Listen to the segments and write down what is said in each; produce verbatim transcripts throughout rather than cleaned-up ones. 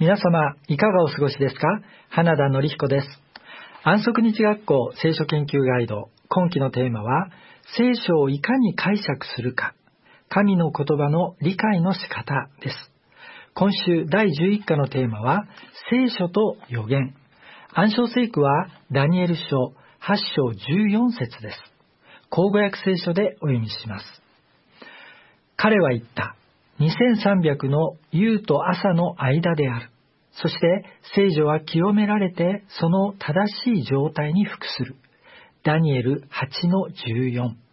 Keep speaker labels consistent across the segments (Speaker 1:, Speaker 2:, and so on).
Speaker 1: 皆様いかがお過ごしですか？花田典彦です。安息日学校聖書研究ガイド、今期のテーマは聖書をいかに解釈するか、神の言葉の理解の仕方です。今週だいじゅういっかのテーマは聖書と預言。暗唱聖句はダニエル書はち章じゅうよん節です。口語訳聖書でお読みします。彼は言った。にせんさんびゃくの夕と朝の間である。そして聖女は清められてその正しい状態に服する。ダニエルはちのじゅうよん。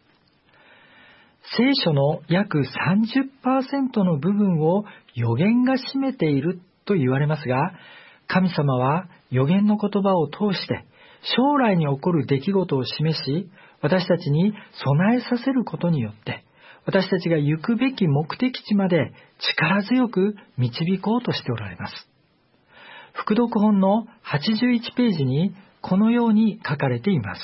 Speaker 1: 聖書の約 さんじゅっパーセント の部分を預言が占めていると言われますが、神様は預言の言葉を通して将来に起こる出来事を示し、私たちに備えさせることによって私たちが行くべき目的地まで力強く導こうとしておられます。副読本のはちじゅういちページにこのように書かれています。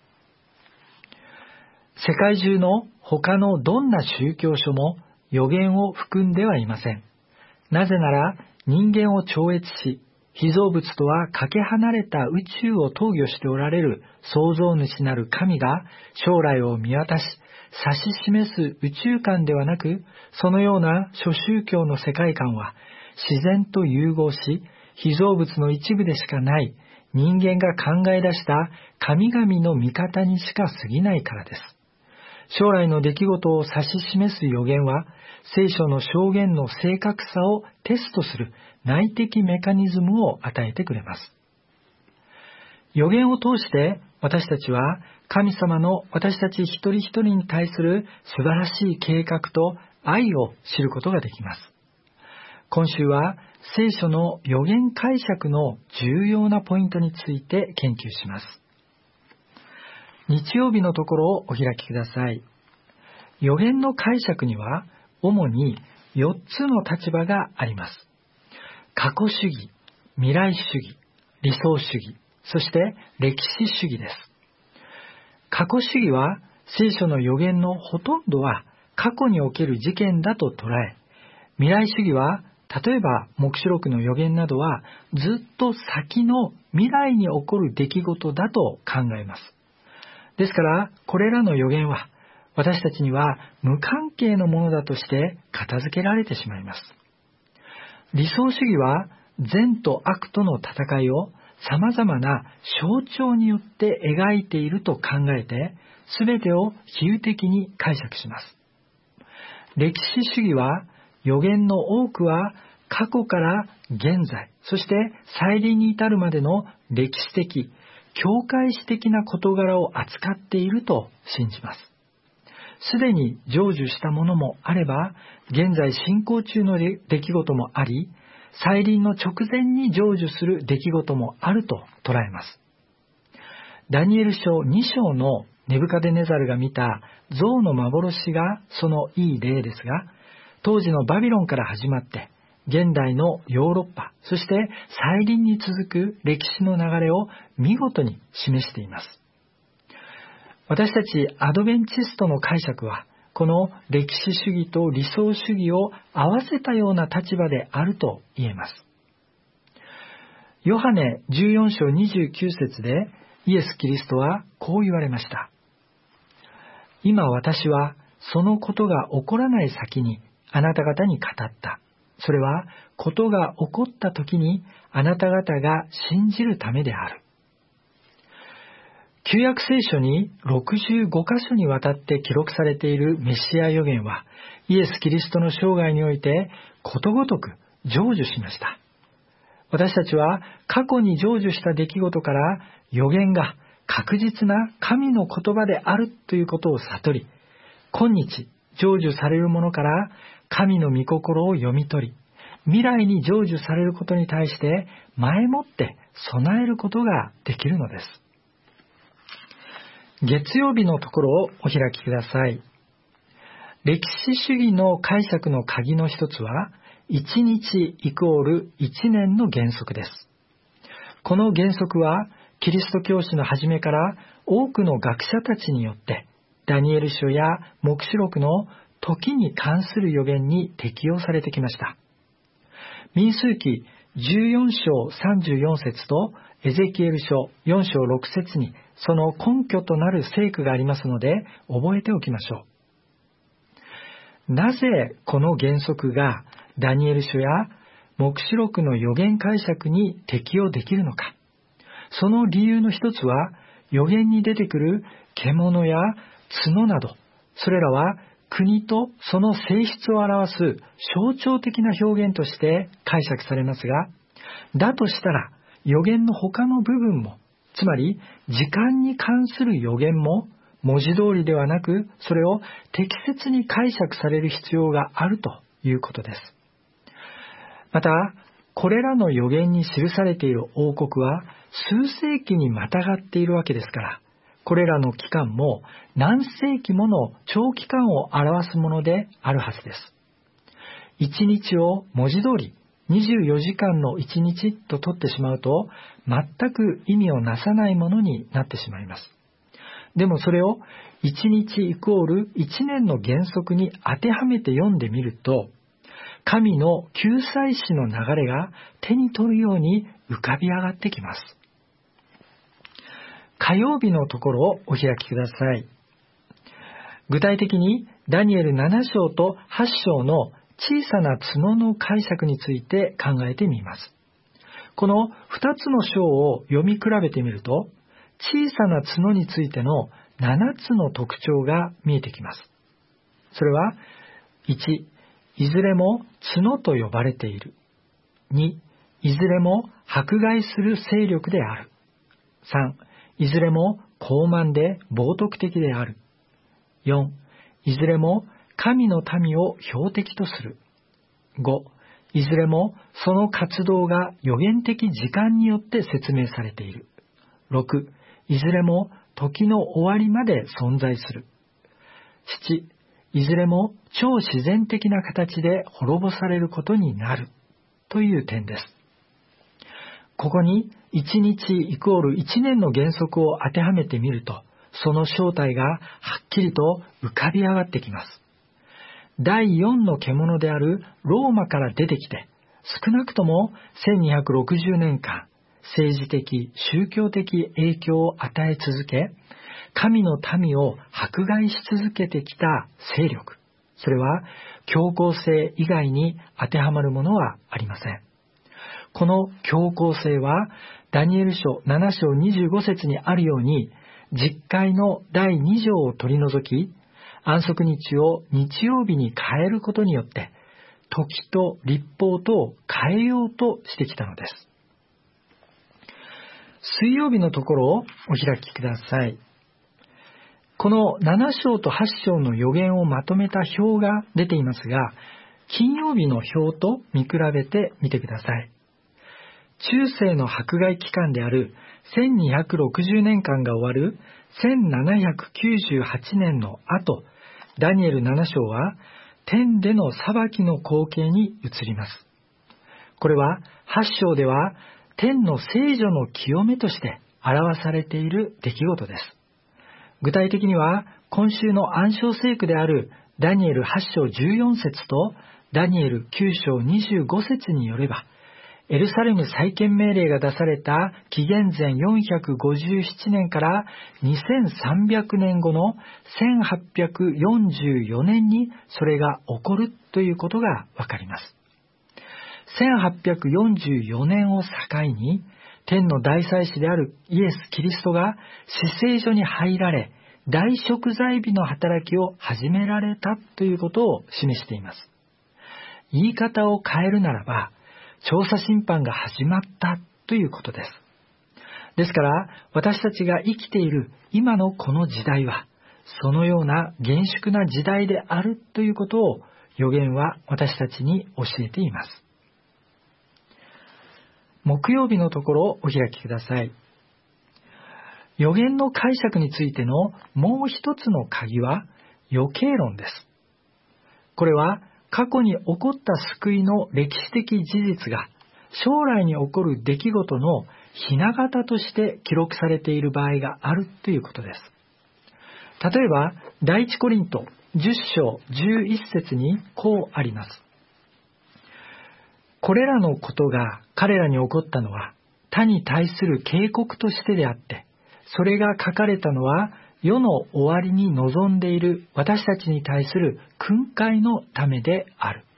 Speaker 1: 世界中の他のどんな宗教書も預言を含んではいません。なぜなら人間を超越し、被造物とはかけ離れた宇宙を統御しておられる創造主なる神が将来を見渡し、指し示す宇宙観ではなく、そのような諸宗教の世界観は自然と融合し、被造物の一部でしかない人間が考え出した神々の見方にしか過ぎないからです。将来の出来事を指し示す預言は、聖書の証言の正確さをテストする内的メカニズムを与えてくれます。預言を通して私たちは神様の私たち一人一人に対する素晴らしい計画と愛を知ることができます。今週は聖書の預言解釈の重要なポイントについて研究します。日曜日のところをお開きください。預言の解釈には主によっつの立場があります。過去主義、未来主義、理想主義、そして歴史主義です。過去主義は聖書の預言のほとんどは過去における事件だと捉え、未来主義は例えば黙示録の預言などはずっと先の未来に起こる出来事だと考えます。ですからこれらの預言は私たちには無関係のものだとして片付けられてしまいます。理想主義は善と悪との戦いを様々な象徴によって描いていると考えて、すべてを比喩的に解釈します。歴史主義は預言の多くは過去から現在、そして再臨に至るまでの歴史的、教会史的な事柄を扱っていると信じます。すでに成就したものもあれば、現在進行中の出来事もあり、再臨の直前に成就する出来事もあると捉えます。ダニエル書に章のネブカデネザルが見た象の幻がそのいい例ですが、当時のバビロンから始まって、現代のヨーロッパ、そして再臨に続く歴史の流れを見事に示しています。私たちアドベンチストの解釈は、この歴史主義と理想主義を合わせたような立場であると言えます。ヨハネじゅうよん章にじゅうきゅう節でイエス・キリストはこう言われました。今私はそのことが起こらない先にあなた方に語った。それはことが起こった時にあなた方が信じるためである。旧約聖書にろくじゅうごか所にわたって記録されているメシア預言は、イエス・キリストの生涯においてことごとく成就しました。私たちは過去に成就した出来事から預言が確実な神の言葉であるということを悟り、今日成就されるものから神の御心を読み取り、未来に成就されることに対して前もって備えることができるのです。月曜日のところをお開きください。歴史主義の解釈の鍵の一つは、いちにちイコールいちねんの原則です。この原則は、キリスト教史の初めから多くの学者たちによって、ダニエル書や黙示録の時に関する預言に適用されてきました。 民数記じゅうよん章さんじゅうよん節とエゼキエル書よん章ろく節にその根拠となる聖句がありますので覚えておきましょう。なぜこの原則がダニエル書や黙示録の預言解釈に適用できるのか。その理由の一つは預言に出てくる獣や角など、それらは国とその性質を表す象徴的な表現として解釈されますが、だとしたら預言の他の部分も、つまり時間に関する預言も文字通りではなく、それを適切に解釈される必要があるということです。また、これらの預言に記されている王国は数世紀にまたがっているわけですから、これらの期間も何世紀もの長期間を表すものであるはずです。一日を文字通りにじゅうよじかんの一日と取ってしまうと、全く意味をなさないものになってしまいます。でもそれを一日イコール一年の原則に当てはめて読んでみると、神の救済史の流れが手に取るように浮かび上がってきます。火曜日のところをお開きください。具体的にダニエルなな章とはち章の小さな角の解釈について考えてみます。このふたつの章を読み比べてみると、小さな角についてのななつの特徴が見えてきます。それは、いち、いずれも角と呼ばれている。に、いずれも迫害する勢力である。さん、いずれも高慢で冒涜的である。よん、いずれも神の民を標的とする。ご、いずれもその活動が予言的時間によって説明されている。ろく、いずれも時の終わりまで存在する。なな、いずれも超自然的な形で滅ぼされることになるという点です。ここにいちにちイコールいちねんの原則を当てはめてみると、その正体がはっきりと浮かび上がってきます。だいよんの獣であるローマから出てきて、少なくともせんにひゃくろくじゅうねんかん、政治的、宗教的影響を与え続け、神の民を迫害し続けてきた勢力、それは強硬性以外に当てはまるものはありません。この強硬性はダニエル書なな章にじゅうご節にあるように、実戒のだいに条を取り除き、安息日を日曜日に変えることによって、時と律法とを変えようとしてきたのです。水曜日のところをお開きください。このなな章とはち章の予言をまとめた表が出ていますが、金曜日の表と見比べてみてください。中世の迫害期間であるせんにひゃくろくじゅうねんかんが終わるせんななひゃくきゅうじゅうはちねんの後、ダニエルなな章は天での裁きの光景に移ります。これははち章では天の聖女の清めとして表されている出来事です。具体的には今週の暗唱聖句であるダニエルはち章じゅうよん節とダニエルきゅう章にじゅうご節によれば、エルサレム再建命令が出された紀元前よんひゃくごじゅうななねんからにせんさんびゃくねんごのせんはっぴゃくよんじゅうよねんにそれが起こるということがわかります。せんはっぴゃくよんじゅうよねんを境に、天の大祭司であるイエス・キリストが至聖所に入られ、大贖罪日の働きを始められたということを示しています。言い方を変えるならば、調査審判が始まったということです。ですから、私たちが生きている今のこの時代は、そのような厳粛な時代であるということを預言は私たちに教えています。木曜日のところをお開きください。預言の解釈についてのもう一つの鍵は予見論です。これは過去に起こった救いの歴史的事実が将来に起こる出来事の雛形として記録されている場合があるということです。例えば第一コリントじゅっ章じゅういち節にこうあります。 これらのことが彼らに起こったのは他に対する警告としてであって、それが書かれたのは世の終わりに臨んでいる私たちに対する訓戒のためである。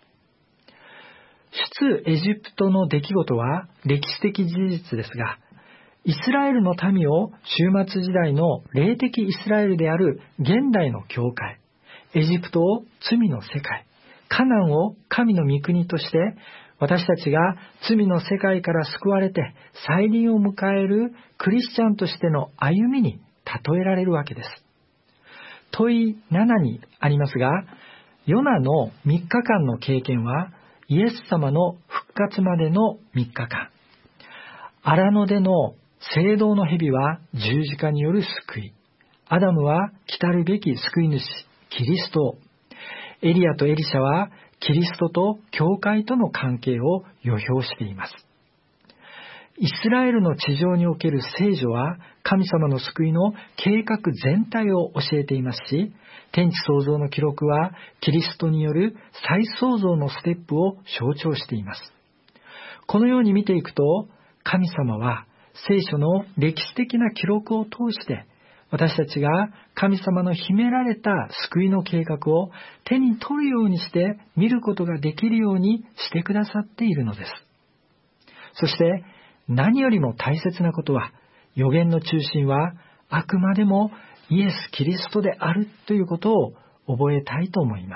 Speaker 1: 出エジプトの出来事は歴史的事実ですが、イスラエルの民を終末時代の霊的イスラエルである現代の教会、エジプトを罪の世界、カナンを神の御国として、私たちが罪の世界から救われて再臨を迎えるクリスチャンとしての歩みに例えられるわけです。問いななにありますが、ヨナのみっかかんの経験はイエス様の復活までのみっかかん。荒野での聖堂の蛇は十字架による救い。アダムは来たるべき救い主、キリスト。エリアとエリシャはキリストと教会との関係を予表しています。イスラエルの地上における聖女は神様の救いの計画全体を教えていますし、天地創造の記録はキリストによる再創造のステップを象徴しています。このように見ていくと、神様は聖書の歴史的な記録を通して私たちが神様の秘められた救いの計画を手に取るようにして見ることができるようにしてくださっているのです。そして何よりも大切なことは、預言の中心はあくまでもイエス・キリストであるということを覚えたいと思います。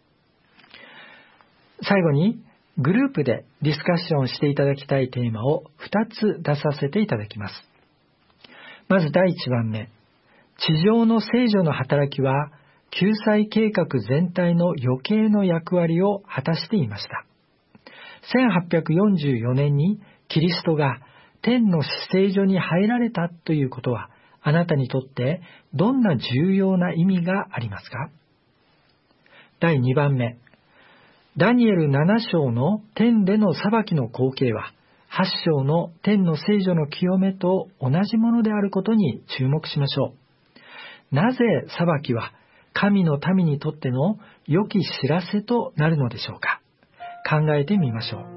Speaker 1: 最後にグループでディスカッションしていただきたいテーマをふたつ出させていただきます。まずだいいちばんめ、地上の聖女の働きは救済計画全体の余計の役割を果たしていました。せんはっぴゃくよんじゅうよねんにキリストが天の聖所に入られたということは、あなたにとってどんな重要な意味がありますか？だいにばんめ、ダニエルなな章の天での裁きの光景は、はち章の天の聖所の清めと同じものであることに注目しましょう。なぜ裁きは神の民にとっての良き知らせとなるのでしょうか？考えてみましょう。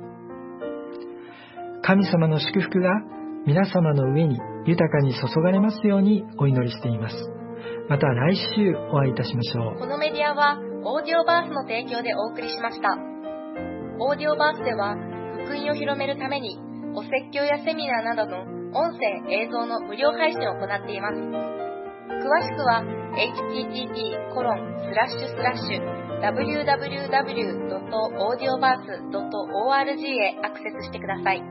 Speaker 1: 神様の祝福が皆様の上に豊かに注がれますようにお祈りしています。また来週お会いいたしましょう。
Speaker 2: このメディアはオーディオバースの提供でお送りしました。オーディオバースでは福音を広めるためにお説教やセミナーなどの音声映像の無料配信を行っています。詳しくは エイチティーティーティーコロンスラッシュスラッシュダブリューダブリューダブリュードットオーディオバースドットオーアールジー へアクセスしてください。